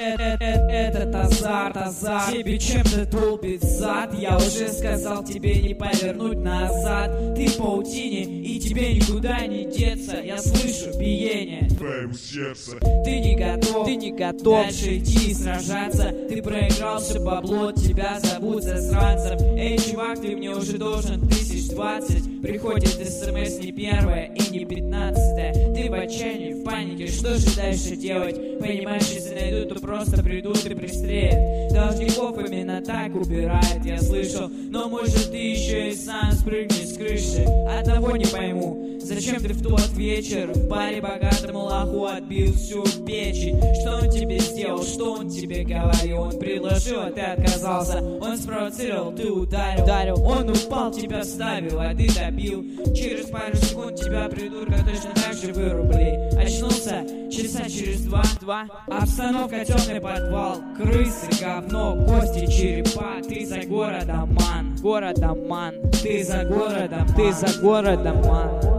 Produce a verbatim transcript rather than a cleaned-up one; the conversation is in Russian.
Этот азарт, азарт тебе чем-то долбит зад. Я уже сказал тебе не повернуть назад. Ты в паутине и тебе никуда не деться. Я слышу биение твоего сердца. Ты не готов, ты не готов дальше идти и сражаться. Ты проигрался, бабло, тебя зовут засранцем. Эй, чувак, ты мне уже должен тысяч двадцать. Приходит смс не первая и не пятнадцатая. Ты в отчаянии, в панике, что же дальше делать? Понимаешь, если найдут, то просто придут и пристрелят. Должников именно так убирают, я слышал. Но может ты еще и сам спрыгнешь с крыши. Одного не пойму, зачем ты в тот вечер в баре богатому лоху отбил всю печень? Что он тебе сделал, что он тебе говорил? Он предложил, а ты отказался. Он спровоцировал, ты ударил, ударил. Он упал, тебя вставил, а ты добил. Через пару секунд тебя, придурка, точно так же вырубли. Очнулся часа через два, два. Обстановка темный подвал. Крысы, говно, кости, черепа. Ты за городом, ман. Городом, ман. Ты за городом, Ты за городом, ман.